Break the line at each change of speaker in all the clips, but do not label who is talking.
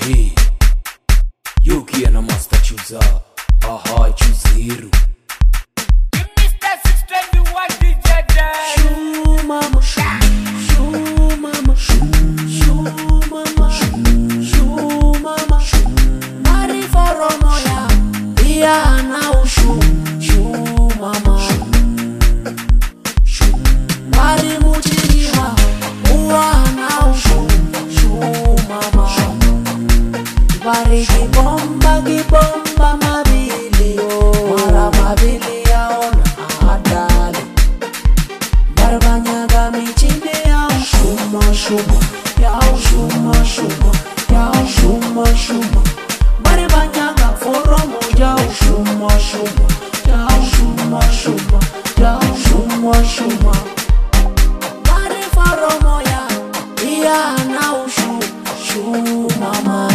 Hey, Yuki and a master chooser. Aha, choose hero.
Give Mr. 621 DJ Day.
Shoo mama, shoo mama, shoo mama, shoo mama. Mari for moya, iya na shoo mama. Mari mujiniwa, uwa na shoo mama. Bari gibomba mabili, mara mabili yaona adali. Barbanyaga michinde ya shuma shuma, ya shuma shuma, ya shuma shuma. Barbanyaga foromo ya shuma shuma, ya shuma shuma, ya shuma shuma. Bari foromo ya na shuma mama.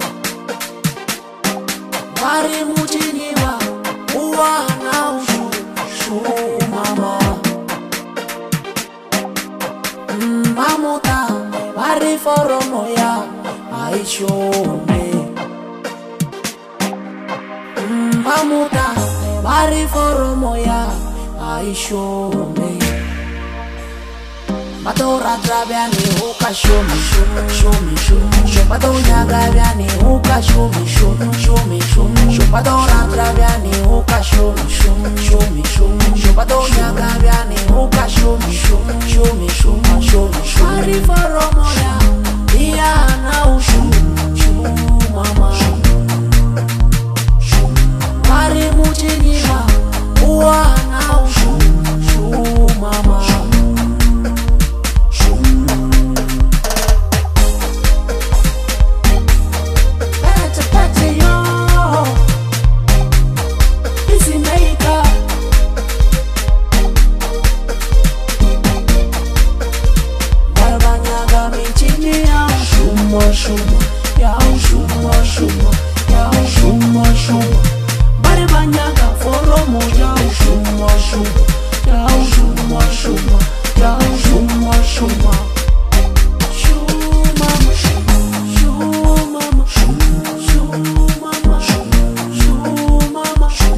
Bari mujiniwa, uwa na shuma mama. Mamuta, bari foromo ya aishome. Mamuta, bari foromo ya aishome. Matora trabiani uka show me. Matora trabiani uka show me. Matora trabiani uka show me. Matora trabiani uka show me. Bari foromo ya iya na mama. Bari mujiniwa uwa na mama. Shuma. Bari banyaga foromo ya shuma.